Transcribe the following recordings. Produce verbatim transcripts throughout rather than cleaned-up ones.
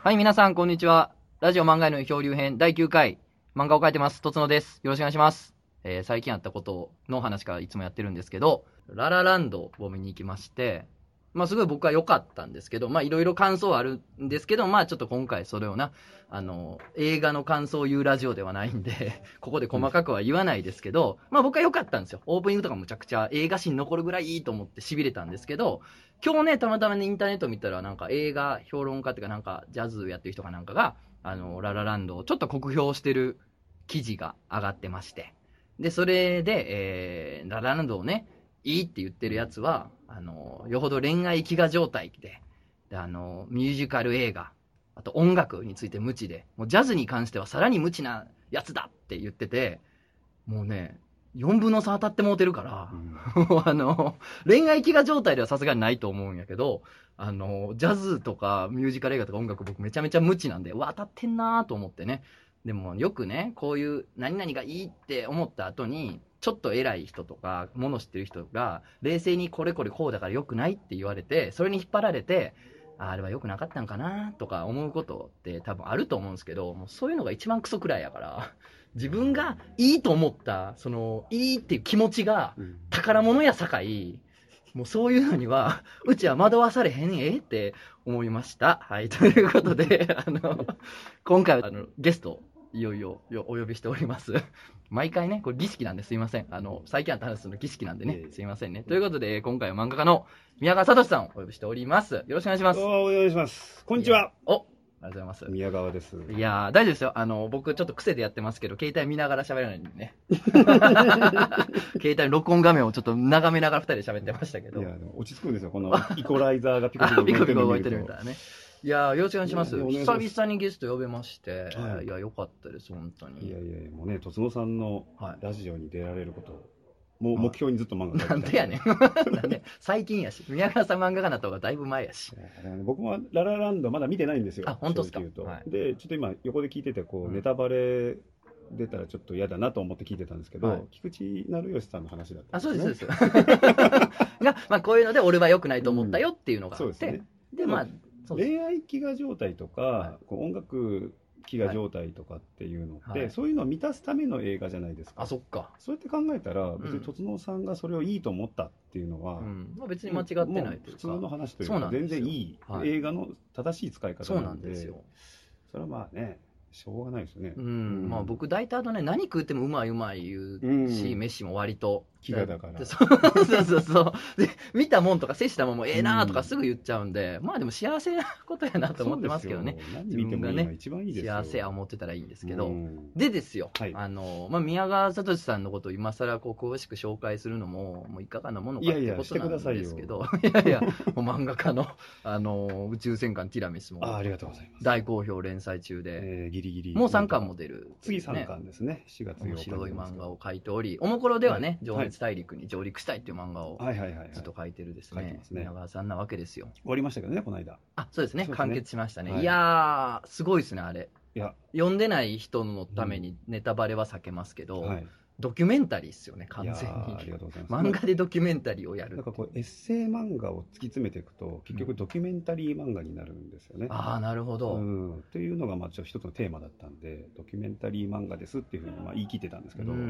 はい、皆さん、こんにちは。ラジオ漫画への漂流編だいきゅうかい、漫画を描いてます、とつのです。よろしくお願いします。えー、最近あったことの話からいつもやってるんですけど、ララランドを見に行きまして、まあ、すごい僕は良かったんですけど、まあ、いろいろ感想はあるんですけど、まあ、ちょっと今回それをな、あの、映画の感想を言うラジオではないんで、ここで細かくは言わないですけど、まあ、僕は良かったんですよ。オープニングとかむちゃくちゃ映画史に残るぐらいいいと思って痺れたんですけど、今日ね、たまたまね、インターネット見たら、なんか映画評論家っていうか、なんかジャズやってる人かなんかが、あの、ララランドをちょっと酷評してる記事が上がってまして。で、それで、えー、ララランドをね、いいって言ってるやつは、あの、よほど恋愛飢餓状態で、で、あの、ミュージカル映画、あと音楽について無知で、もうジャズに関してはさらに無知なやつだって言ってて、もうね、よんぶんのさ当たってもうてるから、うん、あの、恋愛飢餓状態ではさすがにないと思うんやけど、あの、ジャズとかミュージカル映画とか音楽僕めちゃめちゃ無知なんで、うわ、当たってんなーと思ってね。でもよくね、こういう何々がいいって思った後に、ちょっと偉い人とか、物知ってる人が、冷静にこれこれこうだから良くないって言われて、それに引っ張られて、あ, あれは良くなかったんかなとか思うことって多分あると思うんですけど、もうそういうのが一番クソくらいやから、自分がいいと思った、その、いいっていう気持ちが宝物やさかい、もうそういうのには、うちは惑わされへんえって思いました。はい、ということで、あの、今回はあのゲスト、いよいよお呼びしております。毎回ね、これ儀式なんですいません。あの、最近あった話するの儀式なんでね、すいませんね。ということで、今回は漫画家の宮川聡さんをお呼びしております。よろしくお願いします。 お願いします。こんにちは。 おありがとうございます。 宮川です。 いやー、大丈夫ですよ。あの、僕ちょっと癖でやってますけど、携帯見ながら喋らないんでね。携帯録音画面をちょっと眺めながら二人で喋ってましたけど。 いや、でも落ち着くんですよ。このイコライザーがピコピコピコピコ動いてるみたいなね。いやー、よろしくお願いします。 いやいや久々にゲスト呼べまして、 はい、 いや、よかったです、本当に。 いやいや、もうね、とつのさんのラジオに出られることを、もう目標にずっと漫画なんでやねん。なんで最近やし、宮川さん漫画家になった方がだいぶ前やし。 僕もララランドまだ見てないんですよ。 あ、本当ですか。 はい、で、ちょっと今横で聞いてて、こう、うん、ネタバレ出たらちょっと嫌だなと思って聞いてたんですけど、はい、菊池成吉さんの話だったんですね。 あ、そうです、そうです。が、まあこういうので俺は良くないと思ったよっていうのがあって、うん、そうですね。 で、まあ、恋愛飢餓状態とか、はい、こう音楽飢餓状態とかっていうのって、はい、そういうのを満たすための映画じゃないですか。 あ、そっか。 そうやって考えたら、別にとつのさんがそれをいいと思ったっていうのは、 うんまあ、別に間違ってないというか、 普通の話というか、全然いい映画の正しい使い方なんで、そうなんですよ。それはまあね、しょうがないですよね。 うん、うん、まあ僕大体あとね、何食ってもうまいうまい言うし、うん、飯も割と飢餓だから。 そうそうそうそう。で、見たもんとか接したもんもええなとかすぐ言っちゃうんで、うん、まあでも幸せなことやなと思ってますけどね。 自分がね、一番いいですよ。 幸せや思ってたらいいんですけど。うん、でですよ、はい、あの、まあ宮川聡さんのことを今更こう詳しく紹介するのも、もういかがなものかってことなんですけど、いやいや、もう漫画家の、あの、宇宙戦艦ティラミスも、 あ、ありがとうございます。 大好評連載中で、 えー、ギリギリ。 もうさんかんも出る、 ね。次さんかんですね。しがつようか。 面白い漫画を描いており、おもころではね、はい、情熱大陸に上陸したいっていう漫画をずっと書いてるですね、宮川さんなわけですよ。 終わりましたけどね、この間。 あ、そうですね、完結しましたね。はい、いやー、すごいですね、あれ。いや、読んでない人のためにネタバレは避けますけど、うんはい、ドキュメンタリーですよね、完全に。 ありがとうございます。 漫画でドキュメンタリーをやる。 なんかこう、エッセイ漫画を突き詰めていくと、結局ドキュメンタリー漫画になるんですよね。 うん、ああ、なるほど。 うん。というのが、まあ、一つのテーマだったんで、ドキュメンタリー漫画ですっていうふうにまあ言い切ってたんですけど。うん。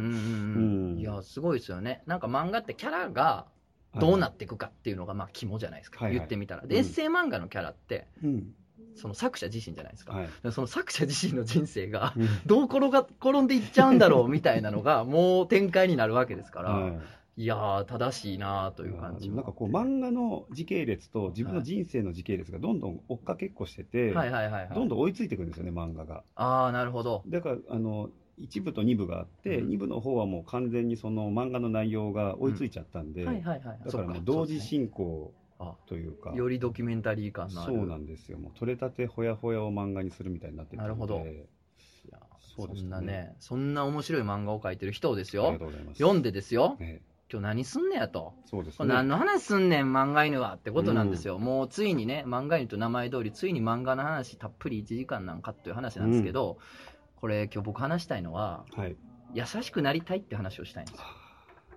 いや、すごいですよね。なんか漫画ってキャラが、どうなっていくかっていうのがまあ肝じゃないですか、はいはい、言ってみたら。で、エッセイ漫画のキャラって、うん、その作者自身じゃないですか、はい、その作者自身の人生がどう転が転んでいっちゃうんだろうみたいなのがもう展開になるわけですから、はい、いやー正しいなという感じ。 なんかこう漫画の時系列と自分の人生の時系列がどんどん追っかけっこしてて、はいはいはいはい、どんどん追いついていくんですよね、漫画が。 ああ、なるほど。 だからあのいち部とに部があって、うん、に部の方はもう完全にその漫画の内容が追いついちゃったんで、だからもう同時進行というか、 よりドキュメンタリー感のある。 そうなんですよ。もう取れたてほやほやを漫画にするみたいになってるので。 なるほど。いや、そうですね、そんなね、そんな面白い漫画を描いてる人ですよ。ありがとうございます。読んでですよ。ね、今日何すんねやと。そうですね。何の話すんねん漫画犬はってことなんですよ。うん、もうついにね、漫画犬と名前通りついに漫画の話たっぷりいちじかんなんかっていう話なんですけど。うん、これ今日僕話したいのは、はい、優しくなりたいって話をしたいんですよ。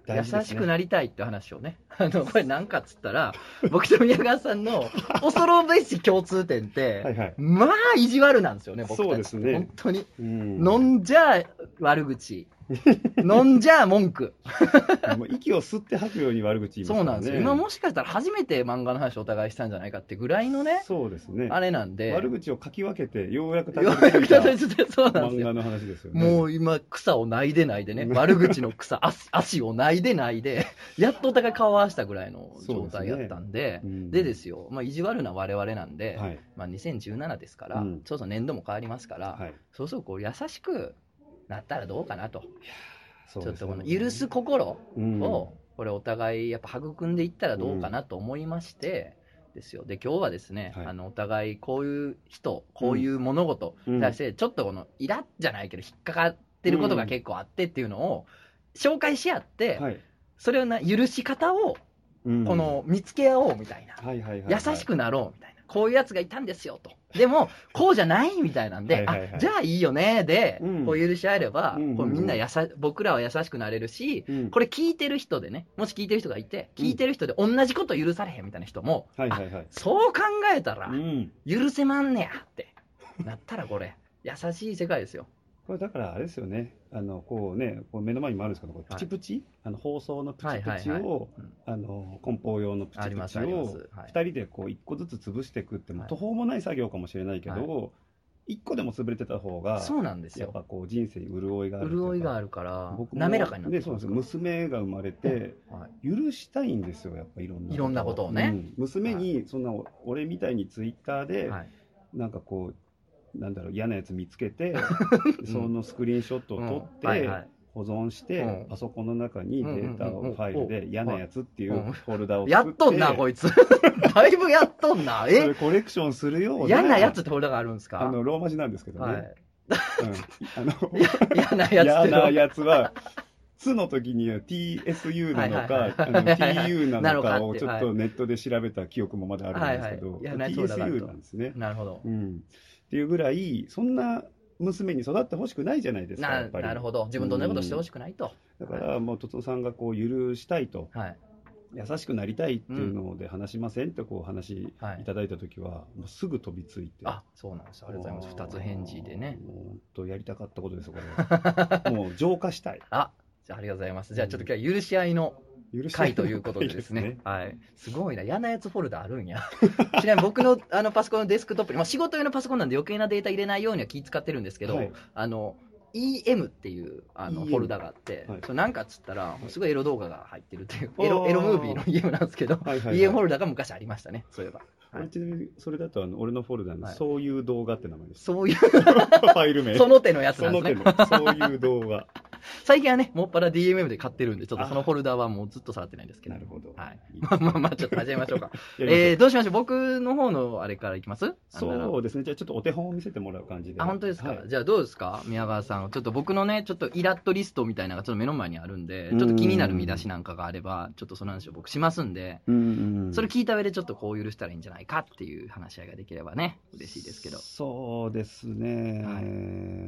優しくなりたいって話をね、あのこれなんかっつったら、僕と宮川さんの恐るべし共通点って、はいはい、まあ意地悪なんですよね、僕たち。そうですね。本当に。うん、飲んじゃ悪口。飲んじゃ文句。 もう息を吸って吐くように悪口言いますからね。 そうなんですよ。今もしかしたら初めて漫画の話をお互いしたんじゃないかってぐらいのね。 そうですね。 あれなんで。 悪口を書き分けて、ようやくたどり着いた漫画の話ですよね。 もう今、草をないでないでね。悪口の草、足足をないでないで、やっとお互い顔を合わせたぐらいの状態やったんで、で, ねうん、でですよ、まあ、意地悪な我々なんで、はい、まあ、にせんじゅうななですから、うん、そうそう年度も変わりますから、はい、そうそうこう優しくなったらどうかなと。ちょっとこの許す心を、これお互いやっぱ育んでいったらどうかなと思いまして、ですよ。で、今日はですね、はい、あのお互いこういう人、こういう物事に対して、ちょっとこのイラッじゃないけど引っかかってることが結構あってっていうのを紹介し合って、はい、それをな許し方をこの見つけ合おうみたいな、優しくなろうみたいな。こういうやつがいたんですよと。でも、こうじゃないみたいなんで、はいはいはい、あ、じゃあいいよね、で、うん、こう許し合えれば、うんうん、こうみんなやさ、僕らは優しくなれるし、うん、これ聞いてる人でね、もし聞いてる人がいて、聞いてる人で同じこと許されへんみたいな人も、うん、はいはいはい、そう考えたら、許せまんねやってなったらこれ、優しい世界ですよ。 これだからあれですよね、あのこうね、こう目の前にもあるんですけど、これプチプチ、はい、あの放送のプチプチを、はいはいはい、あの梱包用のプチプチをふたりでこういっこずつ潰していくって、はい、途方もない作業かもしれないけど、はい、いっこでも潰れてた方が、 そうなんですよ。 やっぱこう人生に潤いがある。 潤いがあるから、僕も滑らかになってで、そうなんです。娘が生まれて、はい、許したいんですよ、やっぱいろんなこと。 いろんなことをね。うん、 娘に、そんな俺みたいにツイッターで、はい、なんかこう、なんだろう、嫌なやつ見つけて、うん、そのスクリーンショットを撮って、うんはいはい、保存して、うん、パソコンの中にデータファイルで嫌なやつっていうフォルダを作って、 やっとんなこいつだいぶやっとんなえそれコレクションするような嫌なやつってフォルダがあるんですか？ あのローマ字なんですけどね、はい、うん、 あの嫌なやつ嫌なやつはつの時には ティーエスユー なのか ティーユー なのかをちょっとネットで調べた記憶もまだあるんですけど、はいはい、ティーエスユー なんですね。 なるほど、 うん、っていうぐらいそんな娘に育ってほしくないじゃないですか。 な, やっぱりなるほど、自分と同じことしてほしくないと、 うん、だからもうとつのさんがこう許したいと、はい、優しくなりたいっていうので話しませんってこう話いただいた時は、もうすぐ飛びついて、 あ、そうなんです。ありがとうございます。ふたつ返事でね、 もう本当やりたかったことですよこれもう浄化したい。 あ、じゃあありがとうございます。じゃあちょっと今日は許し合いの回ということでですね。ですね、はい。すごいな。嫌なやつフォルダあるんや。ちなみに僕のあのパソコンのデスクトップに、まあ、仕事用のパソコンなんで余計なデータ入れないようには気使ってるんですけど、はい、あの、イーエム っていうあのフォルダがあって、はい、それなんかっつったら、すごいエロ動画が入ってるっていう、エロ、エロムービーの イーエム なんですけど、はいはいはい、イーエム フォルダが昔ありましたね、そういえば。 はい、ちなみにそれだとあの俺のフォルダの、はい、そういう動画って名前です。 そういうファイル名。 その手のやつなんですね。 その手の、そういう動画。 最近はね、もっぱら ディーエムエム で買ってるんで、ちょっとそのフォルダはもうずっと触ってないんですけど。 なるほど。 はい。まあまあまあ、ちょっと始めましょうか。えー、どうしましょう。僕の方のあれからいきます？ そうですね。じゃあちょっとお手本を見せてもらう感じで。 あ、本当ですか。 はい、 じゃあどうですか宮川さん。ちょっと僕のね、ちょっとイラッとリストみたいなのがちょっと目の前にあるんで、ちょっと気になる見出しなんかがあれば、ちょっとその話を僕しますんで、うんうんうん、それ聞いた上でちょっとこう許したらいいんじゃないかっていう話し合いができればね、嬉しいですけど。 そうですね。はい、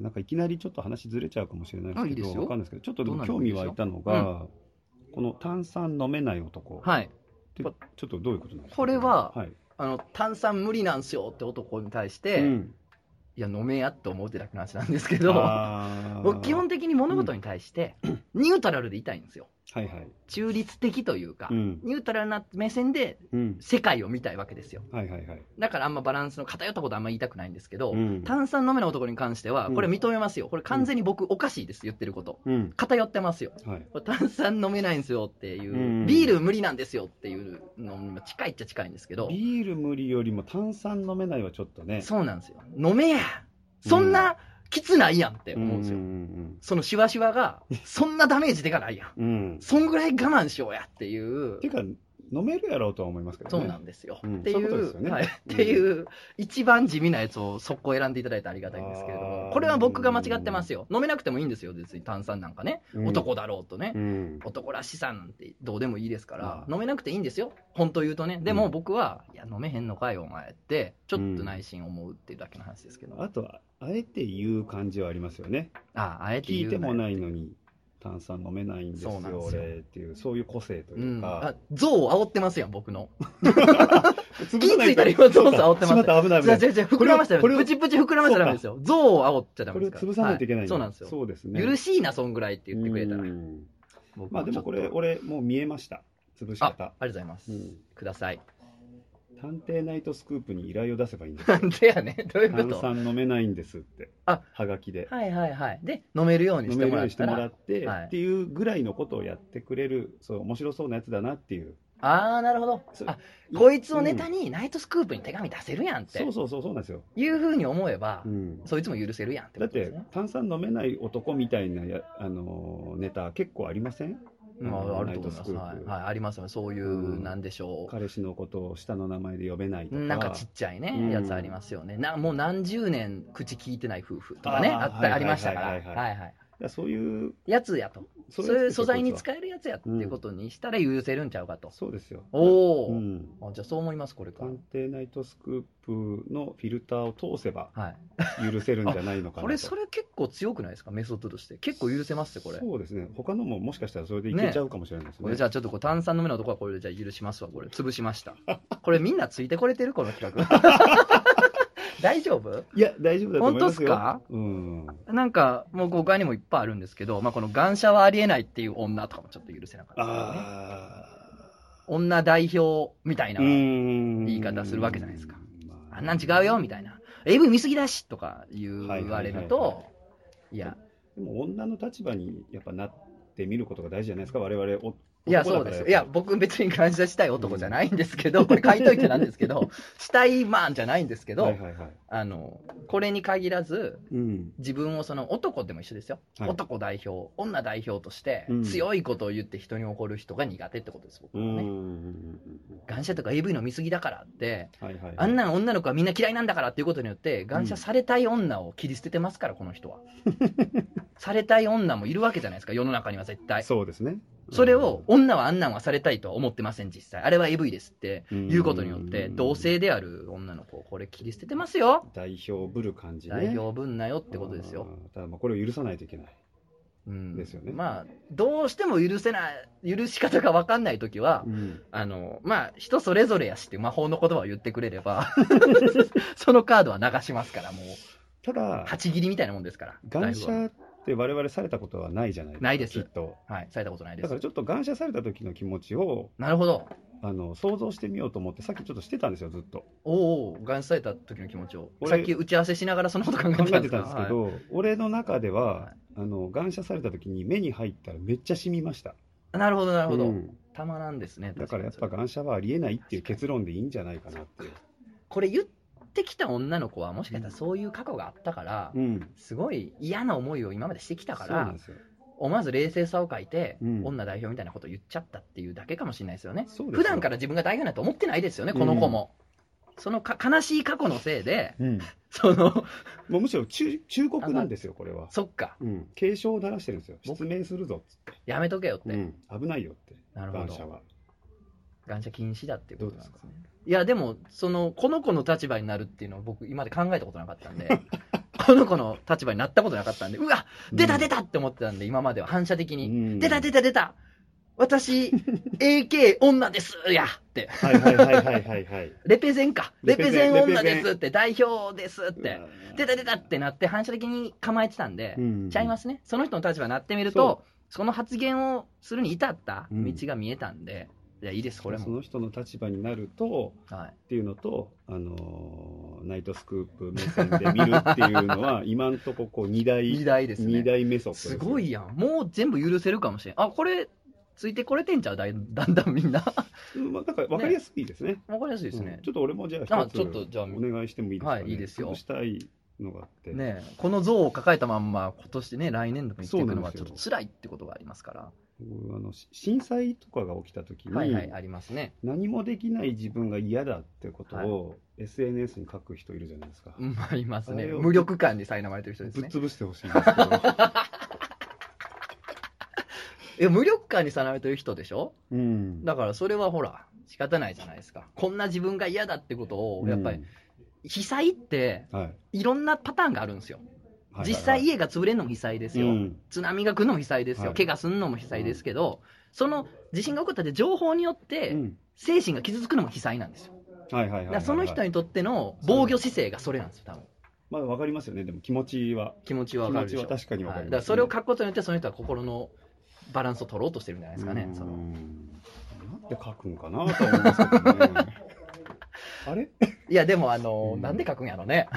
なんかいきなりちょっと話ずれちゃうかもしれないですけど、いいですよ。わかんないですけど、ちょっとでも興味湧いたのが、うん、この炭酸飲めない男。はい。ちょっとどういうことなんですか？ これは、はい、あの炭酸無理なんすよって男に対して、うん、いや飲めやって思うってだけの話なんですけど、僕基本的に物事に対してニュートラルでいたいんですよ。はいはい、中立的というか、うん、ニュートラルな目線で世界を見たいわけですよ、うんはいはいはい、だからあんまバランスの偏ったことはあんま言いたくないんですけど、うん、炭酸飲めない男に関してはこれ認めますよ。これ完全に僕おかしいです、言ってること、うん、偏ってますよ、はい、これ炭酸飲めないんですよっていう、うん、ビール無理なんですよっていうのに近いっちゃ近いんですけど、 ビール無理よりも炭酸飲めないはちょっとね。 そうなんですよ。飲めやそんな、うんきつないやんって思うんですよ。うんうんうん、そのシワシワがそんなダメージでかないやん、うん、そんぐらい我慢しようやっていう。 てか飲めるやろうとは思いますけどね。 そうなんですよ、うん、っていう、ううはい、っていう一番地味なやつを速攻選んでいただいてありがたいんですけれども、これは僕が間違ってますよ。飲めなくてもいいんですよ別に炭酸なんかね、うん、男だろうとね、うん、男らしさなんてどうでもいいですから、うん、飲めなくていいんですよ本当言うとね。でも僕は、いや飲めへんのかよお前ってちょっと内心思うっていうだけの話ですけど、 あとはあえて言う感じはありますよね。 ああ、あえて言う聞いてもないのに炭酸飲めないんですよ、 そうなんですよ俺っていう、そういう個性といううん、 か。 あ、象を煽ってますやん、僕の。 気気ついたら今、象煽ってます。 しまった危ない危ない。 違う違う違う、膨らましたら、 これをプチプチ膨らましたらダメですよ。象を煽っちゃダメですから。 これを潰さないといけないんだ、 はそうなんですよ。 そうですね。 許しいな、そんぐらいって言ってくれたら。 まあでもこれ、俺、もう見えました。潰し方。あ、 ありがとうございます。うん、ください。 探偵ナイトスクープに依頼を出せばいいんですよ。 なんでやねん、どういうこと？ 炭酸飲めないんですって。あ、はがきで。 はいはいはい。で、飲めるようにしてもらって飲めるようにしてもらって、はい、っていうぐらいのことをやってくれる、そう、面白そうなやつだなっていう。 ああ、なるほど。あ、こいつをネタにナイトスクープに手紙出せるやんって。 そうそうそうそうなんですよ。 いうふうに思えば、うん、そいつも許せるやんってことですね。 だって炭酸飲めない男みたいなや、あのー、ネタ結構ありません？ まあ、あると思います。はい、はい、ありますよね。そういう、うん、なんでしょう。 彼氏のことを下の名前で呼べないとか。 なんかちっちゃいね、うん、やつありますよね。な、もう何十年口聞いてない夫婦とかね、あった、ありましたから。はいはい。 そういうやつやと。そういう素材に使えるやつやっていうことにしたら許せるんちゃうかと。 うん、そうですよ。 おお、うん、あ、じゃあそう思います、これから。 探偵ナイトスクープのフィルターを通せば許せるんじゃないのかなと。 これ、それ結構強くないですか、メソッドとして。結構許せますって、これ。 そうですね。他のももしかしたらそれでいけちゃうかもしれないですね。 ね、これじゃあちょっとこう炭酸飲めの男はこれでじゃあ許しますわ、これ。潰しました。これみんなついてこれてるこの企画。大丈夫？ いや、大丈夫だと思いますよ。 本当っすか？うん。なんか、もう他にもいっぱいあるんですけど、まあこのガンシャはありえないっていう女とかもちょっと許せなかったですね。あ女代表みたいな言い方するわけじゃないですか。あんなん違うよみたいな。エーブイ 見すぎだしとか言われると、いや。 でも女の立場にやっぱなってみることが大事じゃないですか、我々お。 いや、そうですよ。いや、僕別に感謝したい男じゃないんですけど、これ書いといてなんですけど、したいマンじゃないんですけど、はいはいはい、あの、これに限らず、うん、自分をその男でも一緒ですよ。はい、男代表、女代表として、強いことを言って人に怒る人が苦手ってことです、僕はね。感謝とか エーブイ の見過ぎだからって、はいはいはい、あんな女の子はみんな嫌いなんだからっていうことによって、感謝されたい女を切り捨ててますから、この人は。されたい女もいるわけじゃないですか、世の中には絶対。 そうですね。 それを、女はあんなんはされたいとは思ってません、実際。あれは エーブイ ですっていうことによって、同性である女の子をこれ切り捨ててますよ。 代表ぶる感じね。 代表ぶんなよってことですよ。 ただまあこれを許さないといけない。うん、ですよね。 まあ、どうしても許せない、許し方が分かんないときは、うん、あの、まあ、人それぞれやしって魔法の言葉を言ってくれれば、そのカードは流しますから、もう。 ただ、 八切りみたいなもんですから。 感謝って我々されたことはないじゃないですか。 ないです。 きっと。 はい、されたことないです。 だからちょっと感謝された時の気持ちを、 なるほど。 あの、想像してみようと思って、さっきちょっとしてたんですよ、ずっと。 おお、感謝された時の気持ちを。さっき打ち合わせしながらそのこと考えてたんですか？ 考えてたんですけど、はい、俺の中では、はい、あの、感謝された時に目に入ったらめっちゃ染みました。 なるほど、なるほど。うん、たまらんですね。 だからやっぱ感謝はありえないっていう結論でいいんじゃないかなっていう。 これ言ってきた女の子はもしかしたらそういう過去があったから、うん、すごい嫌な思いを今までしてきたから、そうなんですよ。思わず冷静さを欠いて、うん、女代表みたいなことを言っちゃったっていうだけかもしれないですよね。普段から自分が代表なんて思ってないですよね、この子も。うん、そのか悲しい過去のせいで、うん、そのもうむしろ忠告なんですよ、これは。 そっか、 うん。警鐘を鳴らしてるんですよ。失明するぞっつって。 やめとけよって。 うん、危ないよって。 なるほど。 感謝は。 感謝禁止だっていうことなんですね。いや、でも、その、この子の立場になるっていうのは僕、今まで考えたことなかったんで、この子の立場になったことなかったんで、うわ出た出たって思ってたんで、今までは反射的に、うん、出た出た出た私、エーケー 女ですやって。 はいはいはいはいはい、はい。 レペゼンか。レペゼン女ですって、代表ですって、出た出たってなって反射的に構えてたんで、うん、ちゃいますね。その人の立場になってみると、そ, その発言をするに至った道が見えたんで、うん、いや、いいです、これも。 その人の立場になると、はい、っていうのと、あのー、ナイトスクープ目線で見るっていうのは、今んとここう二大、 二大ですね。 二大メソッドです。 すごいやん。もう全部許せるかもしれん。あ、これ、ついてこれてんちゃうだんだんみんな。 まあ、だから分かりやすいですね。 分かりやすいですね。 うん、ちょっと俺もじゃあ一つちょっとじゃあお願いしてもいいですかね。はい、いいですよ。したいのがあって。 ね、この像を抱えたまんま今年ね、来年度も行っていくのはちょっと辛いってことがありますから。 あの震災とかが起きた時に、 はいはい、ありますね。 何もできない自分が嫌だってことを、はい、エスエヌエス に書く人いるじゃないですか。 まあ、いますね。無力感に苛まれてる人ですね。 ぶっ潰してほしいんですけど。 いや、無力感にさられてる人でしょ、うん、だからそれはほら仕方ないじゃないですか。こんな自分が嫌だってことをやっぱり、うん、被災っていろんなパターンがあるんですよ。 実際家が潰れるのも被災ですよ、うん、津波が来るのも被災ですよ、はい、怪我するのも被災ですけど、うん、その地震が起こったって情報によって精神が傷つくのも被災なんですよ。その人にとっての防御姿勢がそれなんですよ多分。 まあ分かりますよね。でも気持ちは気持ちは分かるでしょ。 気持ちは確かに分かります、ね、はい、 だからそれを書くことによってその人は心のバランスを取ろうとしてるんじゃないですかね。そのなんで書くんかなと思いますけどねあれいやでもあの、うん、なんで書くんやろね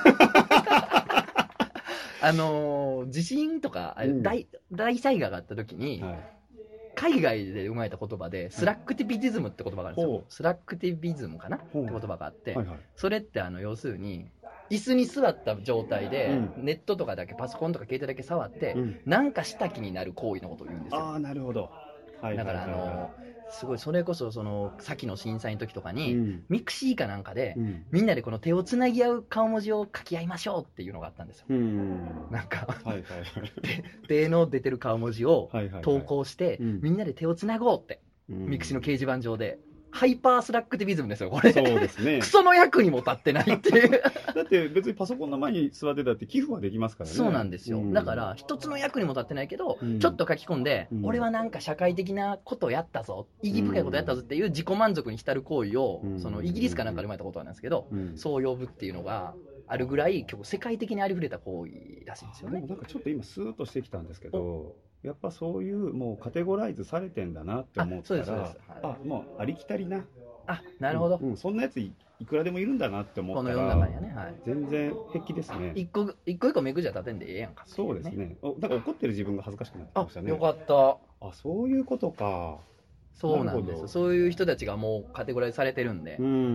あの地震とか、うん、大, 大災害があった時に、はい、海外で生まれた言葉でスラックティビズムって言葉があるんですよ、はい、スラックティビズムかなって言葉があって、はいはい、それってあの要するに椅子に座った状態で、うん、ネットとかだけパソコンとか携帯だけ触って、うん、なんかした気になる行為のことを言うんですよ。 ああなるほど、はいはいはいはい、 だからあのすごいそれこそその先の震災の時とかに、うん、ミクシーかなんかで、うん、みんなでこの手をつなぎ合う顔文字を書き合いましょうっていうのがあったんですよ、うん、なんか、はいはいはい、手の出てる顔文字を投稿して、はいはいはい、みんなで手をつなごうって、うん、ミクシーの掲示板上でハイパースラックティビズムですよこれ。 そうですね。 クソの役にも立ってないっていうだって別にパソコンの前に座ってたって寄付はできますからね。 そうなんですよ、うん、だから一つの役にも立ってないけど、うん、ちょっと書き込んで、うん、俺はなんか社会的なことをやったぞ、意義深いことやったぞっていう自己満足に浸る行為を、うん、そのイギリスかなんかで生まれたことなんですけど、うん、そう呼ぶっていうのがあるぐらい結構世界的にありふれた行為らしいんですよね。 でもなんかちょっと今スーッとしてきたんですけど、やっぱそういうもうカテゴライズされてんだなって思ったら、あ、そうですそうです、はい、あ、もうありきたりな、 あ、なるほど、 うんうん、そんなやつ い, いくらでもいるんだなって思ったら、 この世の中にはね、はい、 全然平気ですね。 一個一個一個目くじゃ立てんでええやんか、ね、 そうですね。お、だから怒ってる自分が恥ずかしくなってきましたね。 あ、よかった。 あ、そういうことか。 そうなんです。そういう人たちがもうカテゴライズされてるんで、 うんうんうん、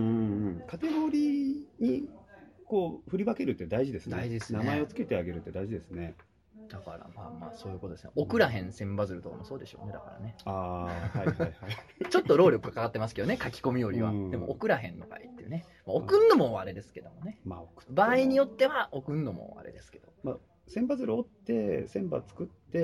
カテゴリーにこう振り分けるって大事ですね。 大事ですね。 名前をつけてあげるって大事ですね。 だからまあまあそういうことですね。送らへん千羽鶴とかもそうでしょうね。だからね。 ああ、はいはいはい。 ちょっと労力がかかってますけどね、書き込みよりは。でも送らへんのかいっていうね。まあ、送んのもあれですけどもね。まあ、送場合によっては送んのもあれですけど。 まあ、千羽鶴折って千羽作って、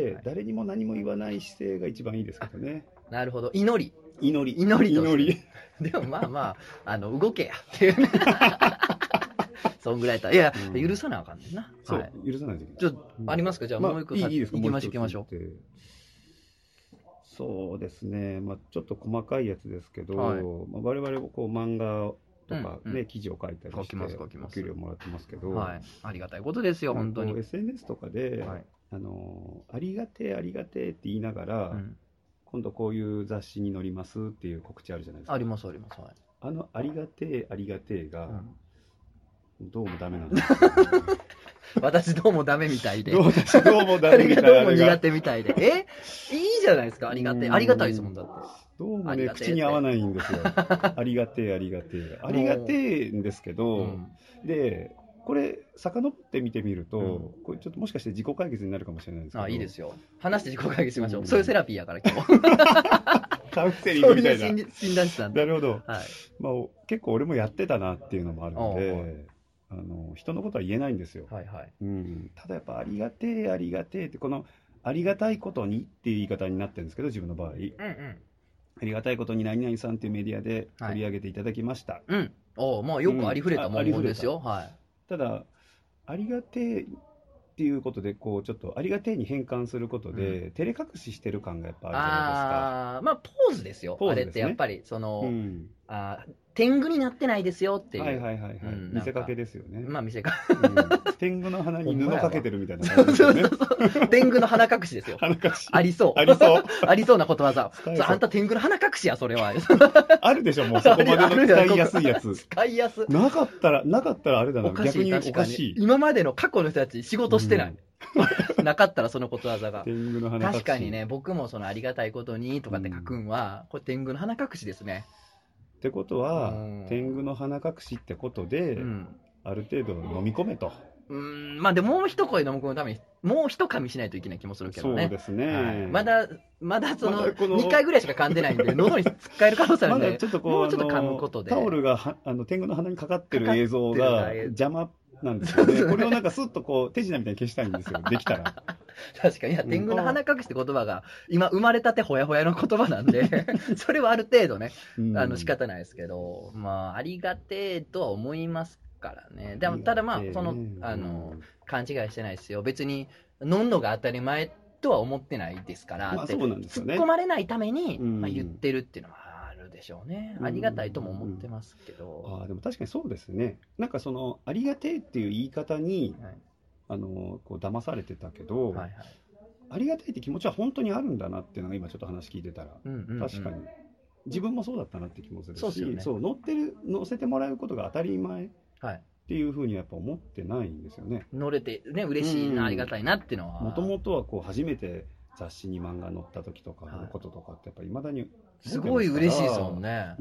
はい、誰にも何も言わない姿勢が一番いいですけどね。 なるほど。祈り。 祈り。 祈りと。 祈り。 でもまあまあ、あの動けやっていうね。そんぐらいだ。いや、うん、許さなあかんねんな。 そう、はい、許さないといけない。 ちょっと、ありますか？じゃあ、もう一個、まあ、いいですか？行きましょう、行きましょう。 そうですね。まあ、ちょっと細かいやつですけど、はい、まあ、我々もこう漫画とかね、うんうん、記事を書いたりして、お給料もらってますけど、 はい、ありがたいことですよ、本当に。 エスエヌエス とかで、はい、あの、ありがてえ、ありがてえって言いながら、うん、今度こういう雑誌に載りますっていう告知あるじゃないですか。 あります、あります。はい、 あの、ありがてえ、ありがてえが、うん、どうもダメなんですよ。 私どうもダメみたいで。 どう私どうもダメみたいな。 どうも苦手みたいで。えいいじゃないですか、ありがてえ。ありがたいですもんだって。 どうもね、口に合わないんですよ。ありがてえ、ありがてえ。ありがてえんですけど、うん、で、これ、遡って見てみると、うん、これちょっともしかして自己解決になるかもしれないんですけど。 あ、いいですよ。話して自己解決しましょう。うん、そういうセラピーやから今日。 カウンセリングみたいな。 そういう診断士なんで。 なるほど。はい、まあ、結構俺もやってたなっていうのもあるので、あの人のことは言えないんですよ。はいはい、うん、ただやっぱありがてえありがてえってこのありがたいことにっていう言い方になってるんですけど、自分の場合、うんうん、ありがたいことに何々さんっていうメディアで取り上げていただきました。はい、うん、 おまあよくありふれたものですよ。うん、はい。 ただありがてえっていうことでこうちょっとありがてえに変換することで、うん、照れ隠ししてる感がやっぱあるじゃないですか。 あまあポーズですよ。ポーズですね、あれってやっぱりその、うん、あ天狗になってないですよっていう。 はいはいはいはい。うん、見せかけですよね。 まあ見せかけ。うん、天狗の鼻に布かけてるみたいな感じですよね。 そうそうそう。天狗の鼻隠しですよ。 鼻隠し。 ありそう。 ありそう。 ありそうなことわざ。あんた天狗の鼻隠しや、それは。 あるでしょ、もうそこまでの使いやすいやつ。 使いやす。 なかったら、なかったらあれだな、逆におかしい。 今までの過去の人たち仕事してない。うん、なかったらそのことわざが。 天狗の鼻隠し。 確かにね、僕もそのありがたいことにとかって書くんは、うん、これ天狗の鼻隠しですね。 ってことは、天狗の鼻隠しってことで、うん、ある程度飲み込めと。 うん、まあでももう一声飲み込むためにもう一噛みしないといけない気もするけどね。 そうですね。はい、 まだまだそのにかいぐらいしか噛んでないんで喉につっかえる可能性あるんで、 まだちょっとこうもうちょっと噛むことでタオルがはあの天狗の鼻にかかってる映像が邪魔なんですよね。これをなんかスッとこう手品みたいに消したいんですよ。できたら。 確かに、いや、天狗の鼻隠しって言葉が今生まれたてほやほやの言葉なんでそれはある程度ね、あの仕方ないですけど、まあありがてえとは思いますからね。でもただまあそのあの勘違いしてないですよ。別に飲んのが当たり前とは思ってないですから。 まあそうなんですよね。 突っ込まれないためにまあ言ってるっていうのはあるでしょうね。ありがたいとも思ってますけど。 うんうん、あでも確かにそうですね。なんかそのありがてえっていう言い方に、はい、あのこう騙されてたけど、はいはい、ありがたいって気持ちは本当にあるんだなっていうのが今ちょっと話聞いてたら、うんうんうん、確かに自分もそうだったなって気もするし、そうですよね、そう乗ってる乗せてもらうことが当たり前っていうふうにはやっぱ思ってないんですよね。 乗れてね嬉しいな、うん、ありがたいなっていうのは。 もともとはこう初めて雑誌に漫画載った時とかのこととかってやっぱり未だにすごい嬉しいですもんね、うん、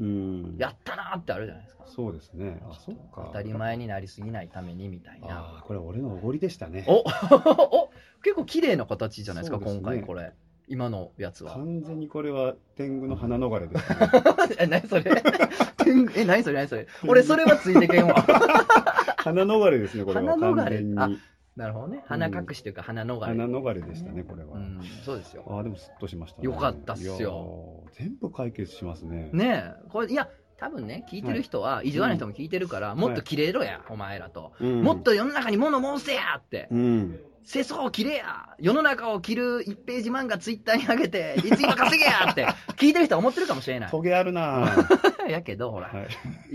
やったなってあるじゃないですか。 そうですね。あ、そうか。 当たり前になりすぎないためにみたいな。 あ、これ俺のおごりでしたね。 おお結構綺麗な形じゃないですか、すね、今回これ今のやつは。 完全にこれは天狗の花逃れですね。 え、何それ天え、何それ何それ俺それはついてけんわ。 花逃れですね、これは完全に。 あ、なるほどね。鼻隠しというか花逃れ。 花逃れでしたね、これは。 うん、そうですよ。 あ、でもスッとしましたね。 よかったっすよ。 全部解決しますね。 ねえ、これ、いや、多分ね、聞いてる人は、意地悪な人も聞いてるから、もっとキレろや、お前らと。もっと世の中に物申せやって。世相を切れや、世の中を切るいちページ漫画ツイッターに上げて、リツイート稼げやって聞いてる人は思ってるかもしれない。 トゲあるなやけど、ほら、はい、